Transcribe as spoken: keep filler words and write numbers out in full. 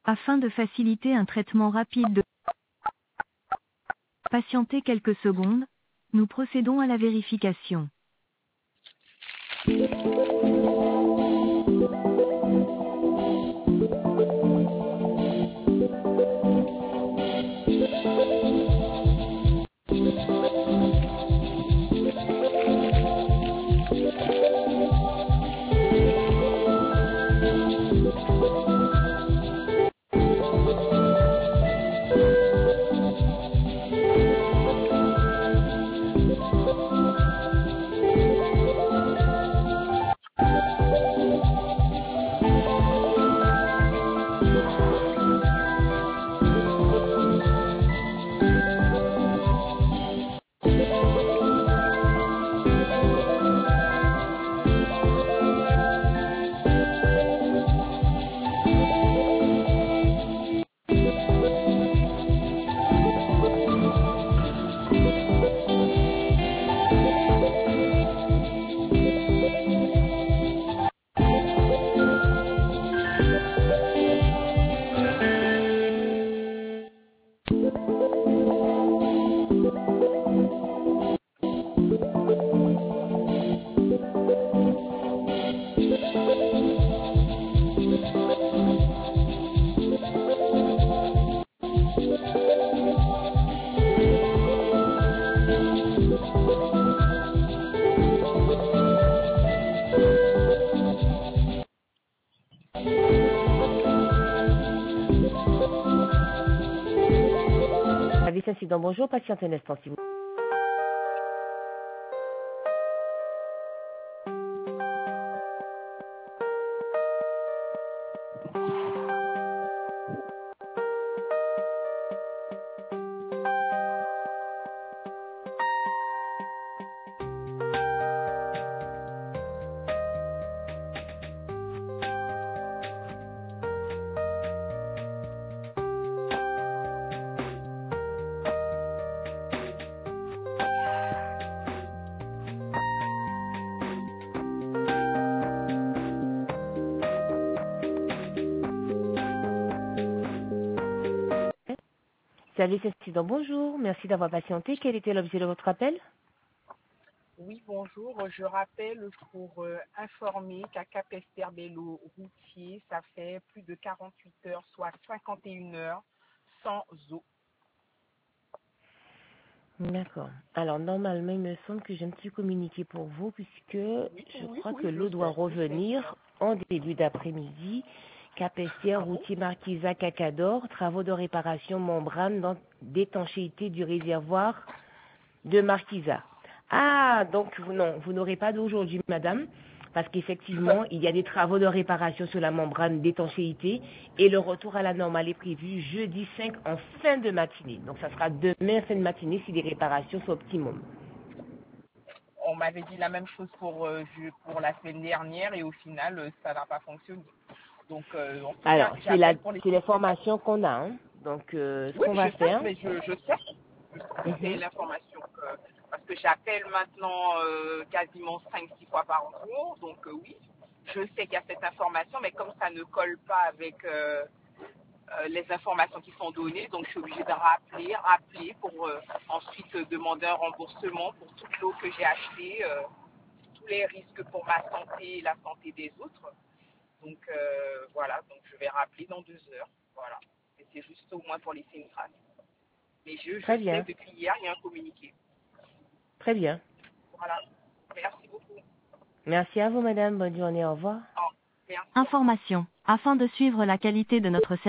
Afin de faciliter un traitement rapide de patienter quelques secondes, nous procédons à la vérification. Service incident, bonjour, patiente un instant, s'il vous plaît. Service incident, bonjour, merci d'avoir patienté. Quel était l'objet de votre appel? Oui, bonjour. Je rappelle pour euh, informer qu'à Capesterre-Belle-Eau routier, ça fait plus de quarante-huit heures, soit cinquante et une heures, sans eau. D'accord. Alors, normalement, il me semble que j'ai un petit communiqué pour vous, puisque Oui, je oui, crois oui, que je l'eau doit sais, je sais. revenir en début d'après-midi. Capesterre, Ah bon? routier Marquisa, Cacador, travaux de réparation membrane dans d'étanchéité du réservoir de Marquisa. Ah, donc vous, non, vous n'aurez pas d'eau aujourd'hui, madame, parce qu'effectivement, il y a des travaux de réparation sur la membrane d'étanchéité et le retour à la normale est prévu jeudi cinq en fin de matinée. Donc, ça sera demain fin de matinée si les réparations sont optimum. On m'avait dit la même chose pour, euh, je- pour la semaine dernière et au final, euh, ça n'a pas fonctionné. Donc, euh, en tout cas, Alors, c'est la, j'appelle pour les... c'est l'information qu'on a. Hein. Donc, euh, ce Oui, qu'on je va sais, faire. mais je, je sais. Je sais que c'est Mhm. l'information que... Parce que j'appelle maintenant euh, quasiment cinq six fois par jour. Donc, euh, oui, je sais qu'il y a cette information, mais comme ça ne colle pas avec euh, euh, les informations qui sont données, donc je suis obligée de rappeler, rappeler pour euh, ensuite euh, demander un remboursement pour toute l'eau que j'ai achetée, euh, tous les risques pour ma santé et la santé des autres. Donc, euh, voilà, donc je vais rappeler dans deux heures. Voilà. Et c'est juste au moins pour laisser une trace. Mais je, je Très sais, bien. depuis hier, il y a un communiqué. Très bien. Voilà. Merci beaucoup. Merci à vous, madame. Bonne journée. Au revoir. Oh, merci. Information. Afin de suivre la qualité de notre service,